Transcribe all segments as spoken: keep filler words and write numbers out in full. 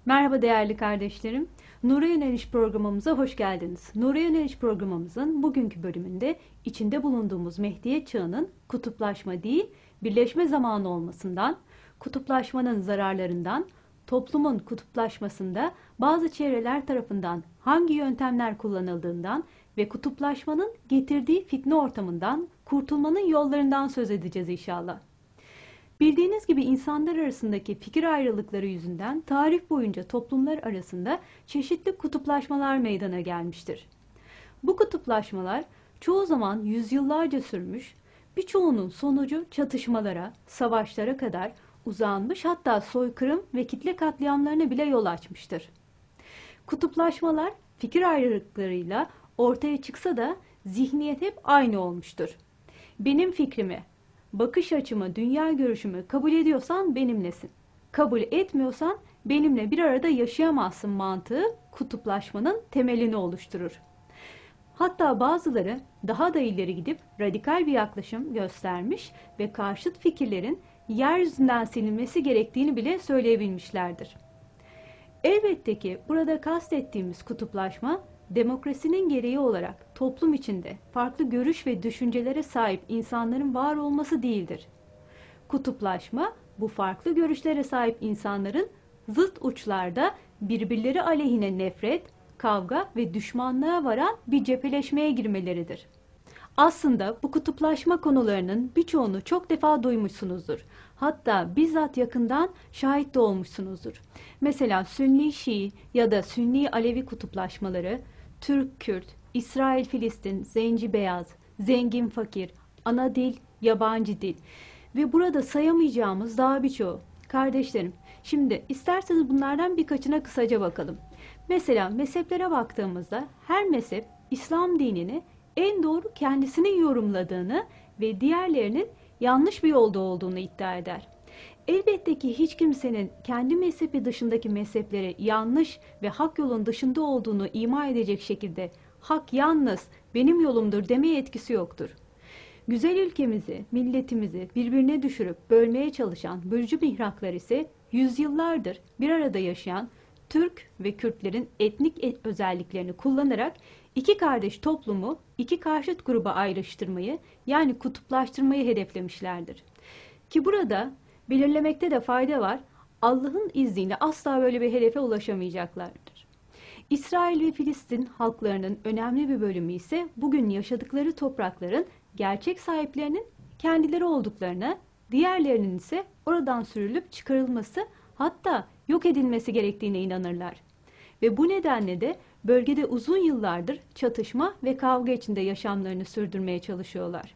Merhaba değerli kardeşlerim. Nur'a Yöneliş programımıza hoş geldiniz. Nur'a Yöneliş programımızın bugünkü bölümünde içinde bulunduğumuz Mehdiyet çağının kutuplaşma değil, birleşme zamanı olmasından, kutuplaşmanın zararlarından, toplumun kutuplaşmasında bazı çevreler tarafından hangi yöntemler kullanıldığından ve kutuplaşmanın getirdiği fitne ortamından kurtulmanın yollarından söz edeceğiz inşallah. Bildiğiniz gibi insanlar arasındaki fikir ayrılıkları yüzünden tarih boyunca toplumlar arasında çeşitli kutuplaşmalar meydana gelmiştir. Bu kutuplaşmalar çoğu zaman yüzyıllarca sürmüş, birçoğunun sonucu çatışmalara, savaşlara kadar uzanmış, hatta soykırım ve kitle katliamlarına bile yol açmıştır. Kutuplaşmalar fikir ayrılıklarıyla ortaya çıksa da zihniyet hep aynı olmuştur. Benim fikrimi, bakış açımı, dünya görüşümü kabul ediyorsan benimlesin. Kabul etmiyorsan benimle bir arada yaşayamazsın mantığı kutuplaşmanın temelini oluşturur. Hatta bazıları daha da ileri gidip radikal bir yaklaşım göstermiş ve karşıt fikirlerin yeryüzünden silinmesi gerektiğini bile söyleyebilmişlerdir. Elbette ki burada kastettiğimiz kutuplaşma, demokrasinin gereği olarak toplum içinde farklı görüş ve düşüncelere sahip insanların var olması değildir. Kutuplaşma, bu farklı görüşlere sahip insanların zıt uçlarda birbirleri aleyhine nefret, kavga ve düşmanlığa varan bir cepheleşmeye girmeleridir. Aslında bu kutuplaşma konularının birçoğunu çok defa duymuşsunuzdur. Hatta bizzat yakından şahit de olmuşsunuzdur. Mesela Sünni-Şii ya da Sünni-Alevi kutuplaşmaları, Türk-Kürt, İsrail-Filistin, Zenci-Beyaz, Zengin-Fakir, ana dil, yabancı dil ve burada sayamayacağımız daha birçoğu. Kardeşlerim, şimdi isterseniz bunlardan birkaçına kısaca bakalım. Mesela mezheplere baktığımızda her mezhep İslam dinini en doğru kendisinin yorumladığını ve diğerlerinin yanlış bir yolda olduğunu iddia eder. Elbette ki hiç kimsenin kendi mezhebi dışındaki mezhepleri yanlış ve hak yolun dışında olduğunu ima edecek şekilde hak yalnız benim yolumdur demeye etkisi yoktur. Güzel ülkemizi, milletimizi birbirine düşürüp bölmeye çalışan bölücü mihraklar ise yüzyıllardır bir arada yaşayan Türk ve Kürtlerin etnik özelliklerini kullanarak iki kardeş toplumu iki karşıt gruba ayrıştırmayı, yani kutuplaştırmayı hedeflemişlerdir. Ki burada belirlemekte de fayda var, Allah'ın izniyle asla böyle bir hedefe ulaşamayacaklardır. İsrail ve Filistin halklarının önemli bir bölümü ise bugün yaşadıkları toprakların gerçek sahiplerinin kendileri olduklarına, diğerlerinin ise oradan sürülüp çıkarılması, hatta yok edilmesi gerektiğine inanırlar. Ve bu nedenle de bölgede uzun yıllardır çatışma ve kavga içinde yaşamlarını sürdürmeye çalışıyorlar.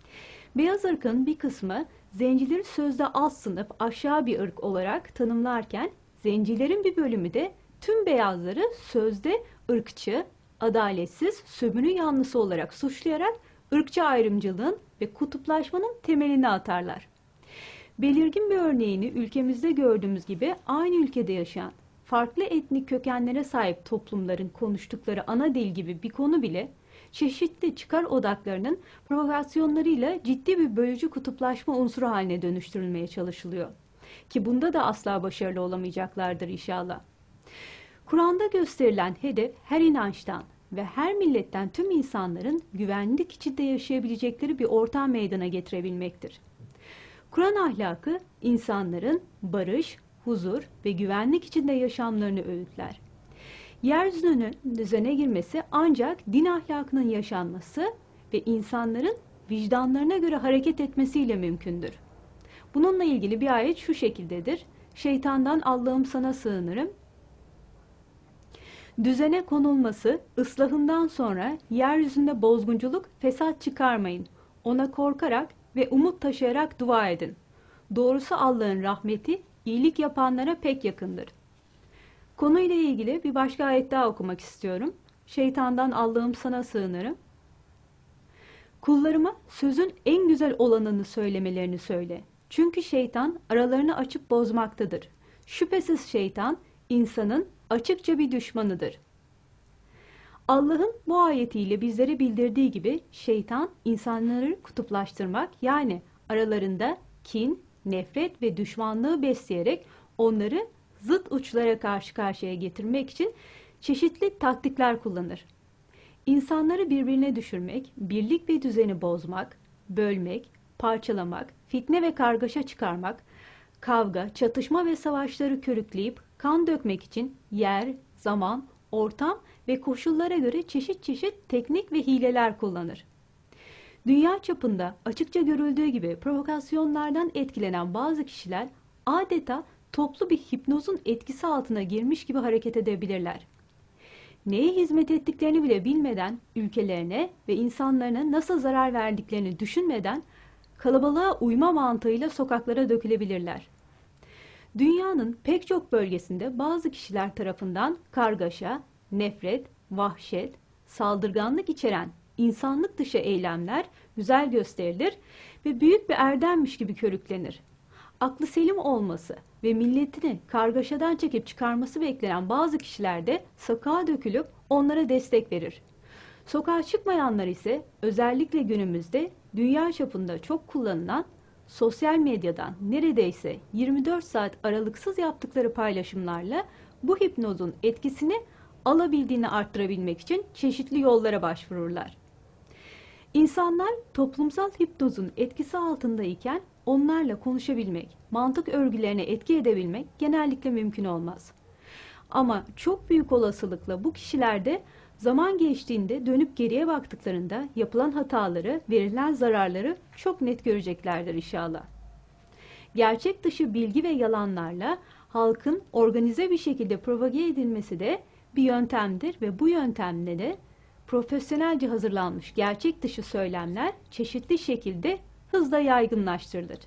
Beyaz ırkın bir kısmı zencileri sözde alt sınıf, aşağı bir ırk olarak tanımlarken, zencilerin bir bölümü de tüm beyazları sözde ırkçı, adaletsiz, sömürü yanlısı olarak suçlayarak ırkçı ayrımcılığın ve kutuplaşmanın temelini atarlar. Belirgin bir örneğini ülkemizde gördüğümüz gibi aynı ülkede yaşayan, farklı etnik kökenlere sahip toplumların konuştukları ana dil gibi bir konu bile çeşitli çıkar odaklarının provokasyonlarıyla ciddi bir bölücü kutuplaşma unsuru haline dönüştürülmeye çalışılıyor. Ki bunda da asla başarılı olamayacaklardır inşallah. Kur'an'da gösterilen hedef her inançtan ve her milletten tüm insanların güvenlik içinde yaşayabilecekleri bir ortam meydana getirebilmektir. Kur'an ahlakı insanların barış, huzur ve güvenlik içinde yaşamlarını öğütler. Yeryüzünün düzene girmesi ancak din ahlakının yaşanması ve insanların vicdanlarına göre hareket etmesiyle mümkündür. Bununla ilgili bir ayet şu şekildedir: Şeytandan Allah'ım sana sığınırım. Düzene konulması, ıslahından sonra yeryüzünde bozgunculuk, fesat çıkarmayın. Ona korkarak ve umut taşıyarak dua edin. Doğrusu Allah'ın rahmeti iyilik yapanlara pek yakındır. Konuyla ilgili bir başka ayet daha okumak istiyorum. Şeytandan Allah'ım sana sığınırım. Kullarıma sözün en güzel olanını söylemelerini söyle. Çünkü şeytan aralarını açıp bozmaktadır. Şüphesiz şeytan insanın açıkça bir düşmanıdır. Allah'ın bu ayetiyle bizlere bildirdiği gibi şeytan insanları kutuplaştırmak, yani aralarında kin, nefret ve düşmanlığı besleyerek onları zıt uçlara karşı karşıya getirmek için çeşitli taktikler kullanır. İnsanları birbirine düşürmek, birlik ve düzeni bozmak, bölmek, parçalamak, fitne ve kargaşa çıkarmak, kavga, çatışma ve savaşları körükleyip kan dökmek için yer, zaman, ortam ve koşullara göre çeşit çeşit teknik ve hileler kullanır. Dünya çapında açıkça görüldüğü gibi provokasyonlardan etkilenen bazı kişiler adeta toplu bir hipnozun etkisi altına girmiş gibi hareket edebilirler. Neye hizmet ettiklerini bile bilmeden ülkelerine ve insanlarına nasıl zarar verdiklerini düşünmeden kalabalığa uyma mantığıyla sokaklara dökülebilirler. Dünyanın pek çok bölgesinde bazı kişiler tarafından kargaşa, nefret, vahşet, saldırganlık içeren insanlık dışı eylemler güzel gösterilir ve büyük bir erdemmiş gibi körüklenir. Aklı selim olması ve milletini kargaşadan çekip çıkarması beklenen bazı kişiler de sokağa dökülüp onlara destek verir. Sokağa çıkmayanlar ise özellikle günümüzde dünya çapında çok kullanılan sosyal medyadan neredeyse yirmi dört saat aralıksız yaptıkları paylaşımlarla bu hipnozun etkisini alabildiğini arttırabilmek için çeşitli yollara başvururlar. İnsanlar toplumsal hipnozun etkisi altındayken onlarla konuşabilmek, mantık örgülerine etki edebilmek genellikle mümkün olmaz. Ama çok büyük olasılıkla bu kişiler de zaman geçtiğinde dönüp geriye baktıklarında yapılan hataları, verilen zararları çok net göreceklerdir inşallah. Gerçek dışı bilgi ve yalanlarla halkın organize bir şekilde propage edilmesi de bir yöntemdir ve bu yöntemle de profesyonelce hazırlanmış gerçek dışı söylemler çeşitli şekilde hızla yaygınlaştırılır.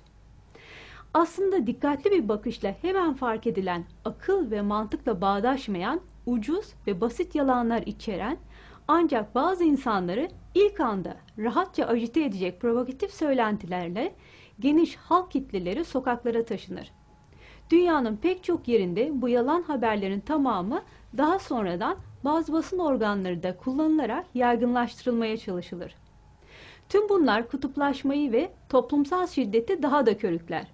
Aslında dikkatli bir bakışla hemen fark edilen, akıl ve mantıkla bağdaşmayan, ucuz ve basit yalanlar içeren ancak bazı insanları ilk anda rahatça agite edecek provokatif söylentilerle geniş halk kitleleri sokaklara taşınır. Dünyanın pek çok yerinde bu yalan haberlerin tamamı daha sonradan bazı basın organları da kullanılarak yaygınlaştırılmaya çalışılır. Tüm bunlar kutuplaşmayı ve toplumsal şiddeti daha da körükler.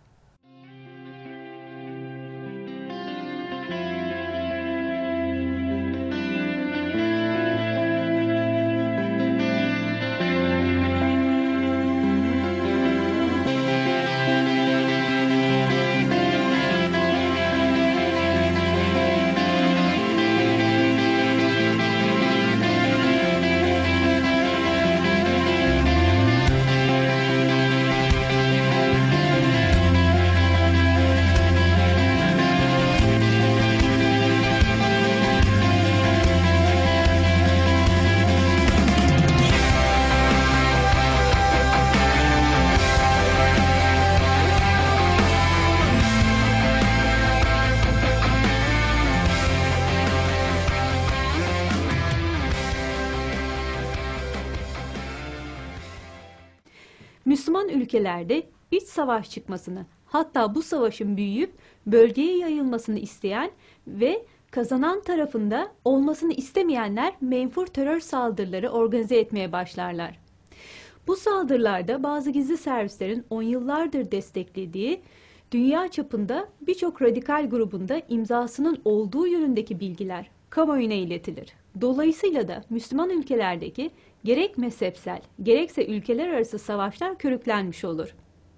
Müslüman ülkelerde iç savaş çıkmasını, hatta bu savaşın büyüyüp bölgeye yayılmasını isteyen ve kazanan tarafında olmasını istemeyenler menfur terör saldırıları organize etmeye başlarlar. Bu saldırılarda bazı gizli servislerin on yıllardır desteklediği dünya çapında birçok radikal grubunda imzasının olduğu yönündeki bilgiler kamuoyuna iletilir. Dolayısıyla da Müslüman ülkelerdeki gerek mezhepsel, gerekse ülkeler arası savaşlar körüklenmiş olur.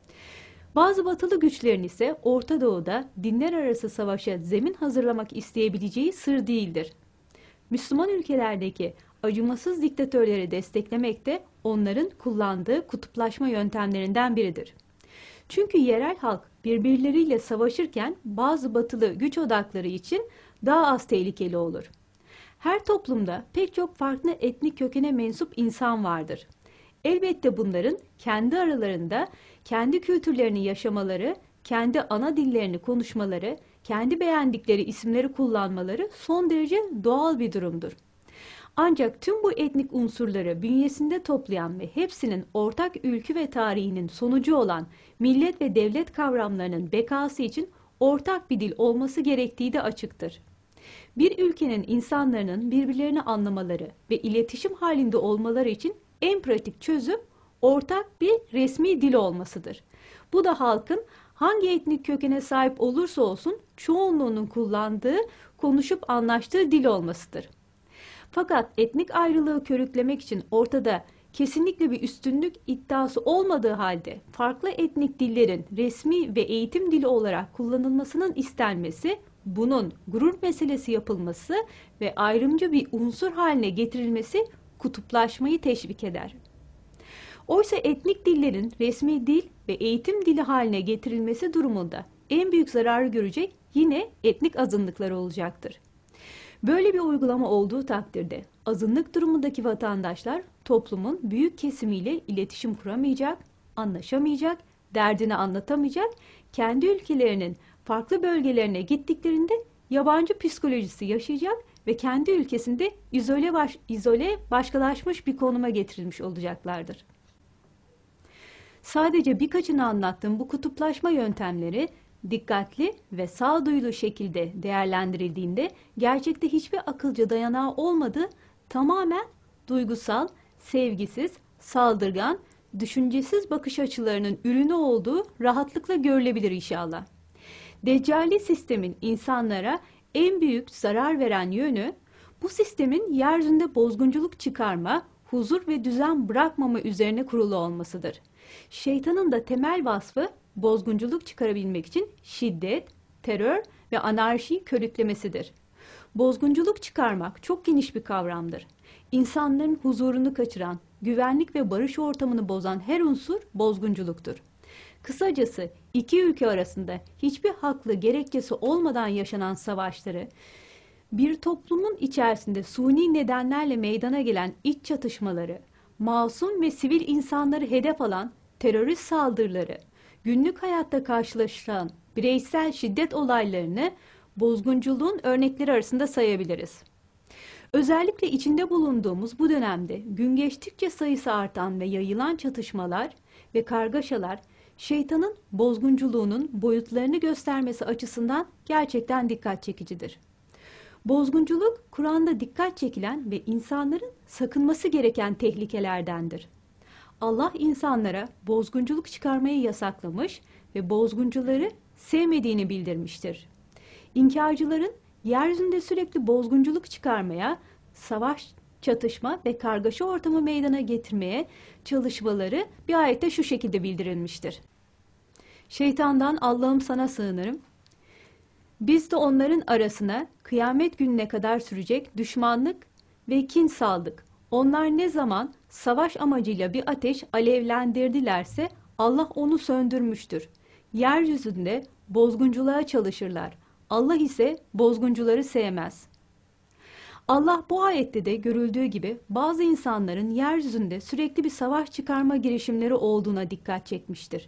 Bazı batılı güçlerin ise Orta Doğu'da dinler arası savaşa zemin hazırlamak isteyebileceği sır değildir. Müslüman ülkelerdeki acımasız diktatörleri desteklemek de onların kullandığı kutuplaşma yöntemlerinden biridir. Çünkü yerel halk birbirleriyle savaşırken bazı batılı güç odakları için daha az tehlikeli olur. Her toplumda pek çok farklı etnik kökene mensup insan vardır. Elbette bunların kendi aralarında kendi kültürlerini yaşamaları, kendi ana dillerini konuşmaları, kendi beğendikleri isimleri kullanmaları son derece doğal bir durumdur. Ancak tüm bu etnik unsurları bünyesinde toplayan ve hepsinin ortak ülkü ve tarihinin sonucu olan millet ve devlet kavramlarının bekası için ortak bir dil olması gerektiği de açıktır. Bir ülkenin insanların birbirlerini anlamaları ve iletişim halinde olmaları için en pratik çözüm ortak bir resmi dil olmasıdır. Bu da halkın hangi etnik kökene sahip olursa olsun çoğunluğunun kullandığı, konuşup anlaştığı dil olmasıdır. Fakat etnik ayrılığı körüklemek için ortada kesinlikle bir üstünlük iddiası olmadığı halde farklı etnik dillerin resmi ve eğitim dili olarak kullanılmasının istenmesi, bunun gurur meselesi yapılması ve ayrımcı bir unsur haline getirilmesi kutuplaşmayı teşvik eder. Oysa etnik dillerin resmi dil ve eğitim dili haline getirilmesi durumunda en büyük zararı görecek yine etnik azınlıklar olacaktır. Böyle bir uygulama olduğu takdirde azınlık durumundaki vatandaşlar toplumun büyük kesimiyle iletişim kuramayacak, anlaşamayacak, derdini anlatamayacak, kendi ülkelerinin farklı bölgelerine gittiklerinde yabancı psikolojisi yaşayacak ve kendi ülkesinde izole, baş, izole başkalaşmış bir konuma getirilmiş olacaklardır. Sadece birkaçını anlattığım bu kutuplaşma yöntemleri dikkatli ve sağduyulu şekilde değerlendirildiğinde gerçekte hiçbir akılcı dayanağı olmadığı, tamamen duygusal, sevgisiz, saldırgan, düşüncesiz bakış açılarının ürünü olduğu rahatlıkla görülebilir inşallah. Deccali sistemin insanlara en büyük zarar veren yönü, bu sistemin yeryüzünde bozgunculuk çıkarma, huzur ve düzen bırakmama üzerine kurulu olmasıdır. Şeytanın da temel vasfı bozgunculuk çıkarabilmek için şiddet, terör ve anarşiyi körüklemesidir. Bozgunculuk çıkarmak çok geniş bir kavramdır. İnsanların huzurunu kaçıran, güvenlik ve barış ortamını bozan her unsur bozgunculuktur. Kısacası iki ülke arasında hiçbir haklı gerekçesi olmadan yaşanan savaşları, bir toplumun içerisinde suni nedenlerle meydana gelen iç çatışmaları, masum ve sivil insanları hedef alan terörist saldırıları, günlük hayatta karşılaşılan bireysel şiddet olaylarını bozgunculuğun örnekleri arasında sayabiliriz. Özellikle içinde bulunduğumuz bu dönemde gün geçtikçe sayısı artan ve yayılan çatışmalar ve kargaşalar, şeytanın bozgunculuğunun boyutlarını göstermesi açısından gerçekten dikkat çekicidir. Bozgunculuk, Kur'an'da dikkat çekilen ve insanların sakınması gereken tehlikelerdendir. Allah insanlara bozgunculuk çıkarmayı yasaklamış ve bozguncuları sevmediğini bildirmiştir. İnkarcıların yeryüzünde sürekli bozgunculuk çıkarmaya, savaş, çatışma ve kargaşa ortamı meydana getirmeye çalışmaları bir ayette şu şekilde bildirilmiştir. Şeytandan Allah'ım sana sığınırım. Biz de onların arasına kıyamet gününe kadar sürecek düşmanlık ve kin saldık. Onlar ne zaman savaş amacıyla bir ateş alevlendirdilerse Allah onu söndürmüştür. Yeryüzünde bozgunculuğa çalışırlar. Allah ise bozguncuları sevmez. Allah bu ayette de görüldüğü gibi bazı insanların yeryüzünde sürekli bir savaş çıkarma girişimleri olduğuna dikkat çekmiştir.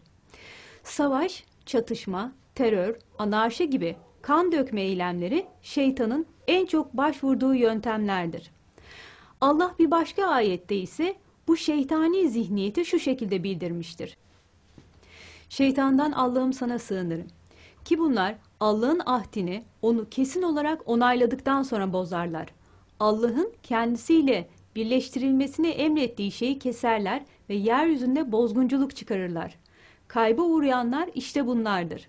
Savaş, çatışma, terör, anarşi gibi kan dökme eylemleri şeytanın en çok başvurduğu yöntemlerdir. Allah bir başka ayette ise bu şeytani zihniyeti şu şekilde bildirmiştir. Şeytandan Allah'ım sana sığınırım. Ki bunlar Allah'ın ahdini onu kesin olarak onayladıktan sonra bozarlar. Allah'ın kendisiyle birleştirilmesini emrettiği şeyi keserler ve yeryüzünde bozgunculuk çıkarırlar. Kayba uğrayanlar işte bunlardır.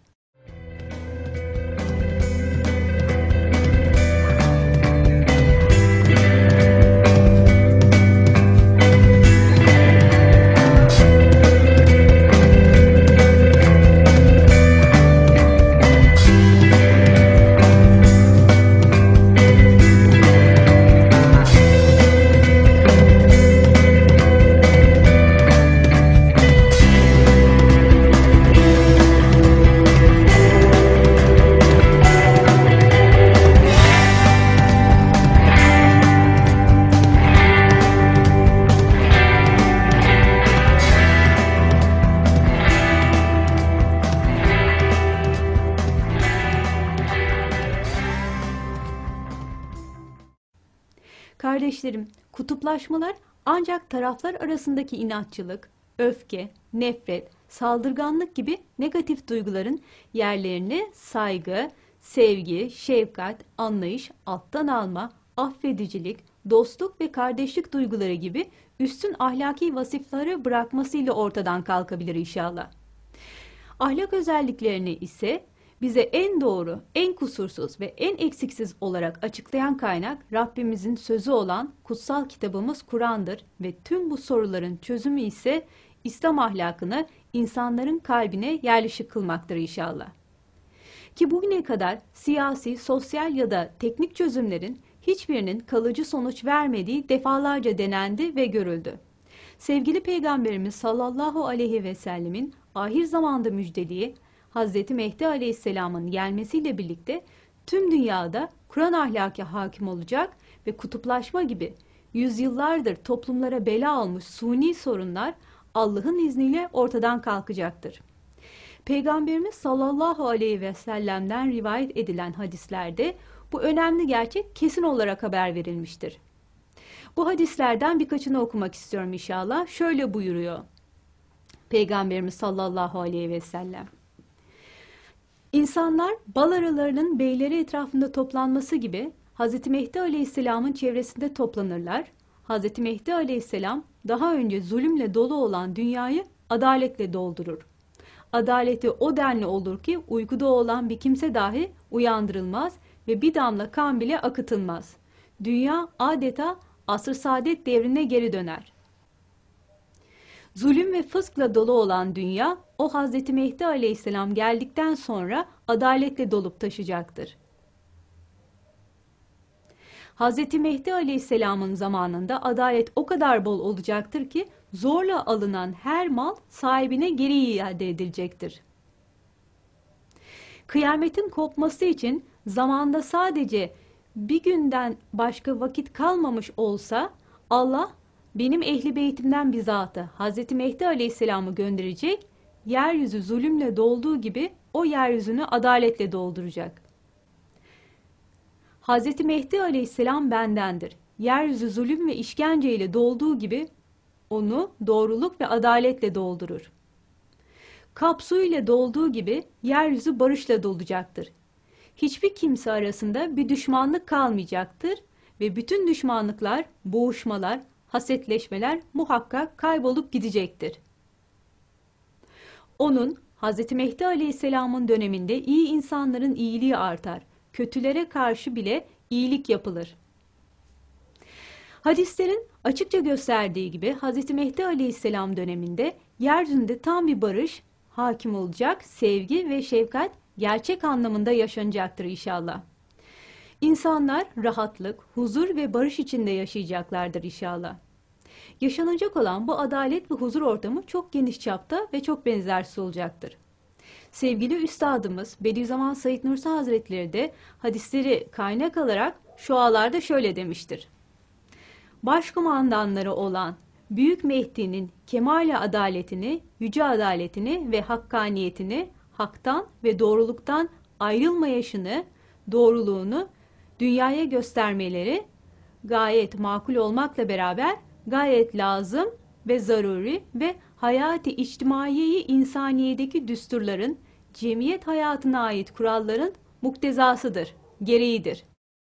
Kardeşlerim, kutuplaşmalar ancak taraflar arasındaki inatçılık, öfke, nefret, saldırganlık gibi negatif duyguların yerlerini saygı, sevgi, şefkat, anlayış, alttan alma, affedicilik, dostluk ve kardeşlik duyguları gibi üstün ahlaki vasıfları bırakmasıyla ortadan kalkabilir inşallah. Ahlak özelliklerini ise bize en doğru, en kusursuz ve en eksiksiz olarak açıklayan kaynak Rabbimizin sözü olan kutsal kitabımız Kur'an'dır ve tüm bu soruların çözümü ise İslam ahlakını insanların kalbine yerleşik kılmaktır inşallah. Ki bugüne kadar siyasi, sosyal ya da teknik çözümlerin hiçbirinin kalıcı sonuç vermediği defalarca denendi ve görüldü. Sevgili Peygamberimiz sallallahu aleyhi ve sellemin ahir zamanda müjdeliği Hazreti Mehdi aleyhisselamın gelmesiyle birlikte tüm dünyada Kur'an ahlaki hakim olacak ve kutuplaşma gibi yüzyıllardır toplumlara bela olmuş suni sorunlar Allah'ın izniyle ortadan kalkacaktır. Peygamberimiz sallallahu aleyhi ve sellem'den rivayet edilen hadislerde bu önemli gerçek kesin olarak haber verilmiştir. Bu hadislerden birkaçını okumak istiyorum inşallah. Şöyle buyuruyor Peygamberimiz sallallahu aleyhi ve sellem. İnsanlar bal arılarının beyleri etrafında toplanması gibi Hazreti Mehdi aleyhisselamın çevresinde toplanırlar. Hazreti Mehdi aleyhisselam daha önce zulümle dolu olan dünyayı adaletle doldurur. Adaleti o denli olur ki uykuda olan bir kimse dahi uyandırılmaz ve bir damla kan bile akıtılmaz. Dünya adeta asr-ı saadet devrine geri döner. Zulüm ve fıskla dolu olan dünya, o Hazreti Mehdi aleyhisselam geldikten sonra adaletle dolup taşacaktır. Hazreti Mehdi aleyhisselamın zamanında adalet o kadar bol olacaktır ki zorla alınan her mal sahibine geri iade edilecektir. Kıyametin kopması için zamanda sadece bir günden başka vakit kalmamış olsa Allah benim ehli beytimden bir zatı Hazreti Mehdi aleyhisselamı gönderecek, yeryüzü zulümle dolduğu gibi o yeryüzünü adaletle dolduracak. Hazreti Mehdi aleyhisselam bendendir. Yeryüzü zulüm ve işkenceyle dolduğu gibi onu doğruluk ve adaletle doldurur. Kap su ile dolduğu gibi yeryüzü barışla dolacaktır. Hiçbir kimse arasında bir düşmanlık kalmayacaktır ve bütün düşmanlıklar, boğuşmalar, hasetleşmeler muhakkak kaybolup gidecektir. Onun, Hazreti Mehdi aleyhisselamın döneminde iyi insanların iyiliği artar, kötülere karşı bile iyilik yapılır. Hadislerin açıkça gösterdiği gibi Hazreti Mehdi aleyhisselam döneminde yeryüzünde tam bir barış hakim olacak, sevgi ve şefkat gerçek anlamında yaşanacaktır inşallah. İnsanlar rahatlık, huzur ve barış içinde yaşayacaklardır inşallah. Yaşanacak olan bu adalet ve huzur ortamı çok geniş çapta ve çok benzersiz olacaktır. Sevgili Üstadımız Bediüzzaman Said Nursi Hazretleri de hadisleri kaynak alarak şualarda şöyle demiştir. Başkumandanları olan Büyük Mehdi'nin kemal adaletini, yüce adaletini ve hakkaniyetini, haktan ve doğruluktan ayrılmayışını, doğruluğunu dünyaya göstermeleri gayet makul olmakla beraber gayet lazım ve zaruri ve hayat-ı içtimaiye-i insaniyedeki düsturların, cemiyet hayatına ait kuralların muktezasıdır, gereğidir.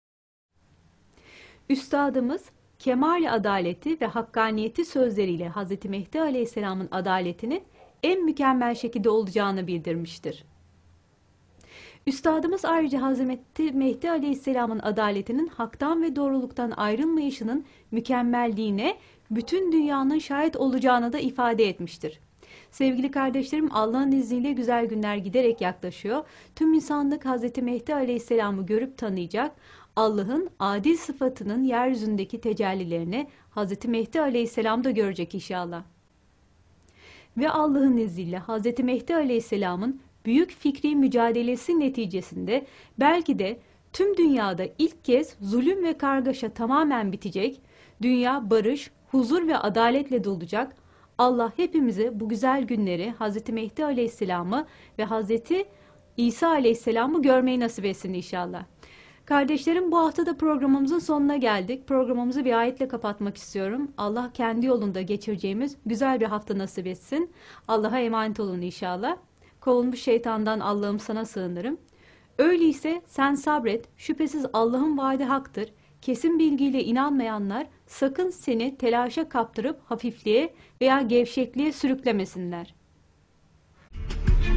Üstadımız kemal adaleti ve hakkaniyeti sözleriyle Hazreti Mehdi Aleyhisselam'ın adaletinin en mükemmel şekilde olacağını bildirmiştir. Üstadımız ayrıca Hazreti Mehdi Aleyhisselam'ın adaletinin haktan ve doğruluktan ayrılmayışının mükemmelliğine bütün dünyanın şahit olacağını da ifade etmiştir. Sevgili kardeşlerim, Allah'ın izniyle güzel günler giderek yaklaşıyor. Tüm insanlık Hazreti Mehdi Aleyhisselam'ı görüp tanıyacak. Allah'ın adil sıfatının yeryüzündeki tecellilerini Hazreti Mehdi Aleyhisselam da görecek inşallah. Ve Allah'ın izniyle Hazreti Mehdi Aleyhisselam'ın büyük fikri mücadelesi neticesinde belki de tüm dünyada ilk kez zulüm ve kargaşa tamamen bitecek, dünya barış, huzur ve adaletle dolacak. Allah hepimize bu güzel günleri Hazreti Mehdi Aleyhisselam'ı ve Hazreti İsa Aleyhisselam'ı görmeyi nasip etsin inşallah. Kardeşlerim, bu hafta da programımızın sonuna geldik. Programımızı bir ayetle kapatmak istiyorum. Allah kendi yolunda geçireceğimiz güzel bir hafta nasip etsin. Allah'a emanet olun inşallah. Kovulmuş şeytandan Allah'ım sana sığınırım. Öyleyse sen sabret, şüphesiz Allah'ın vaadi haktır. Kesin bilgiyle inanmayanlar sakın seni telaşa kaptırıp hafifliğe veya gevşekliğe sürüklemesinler.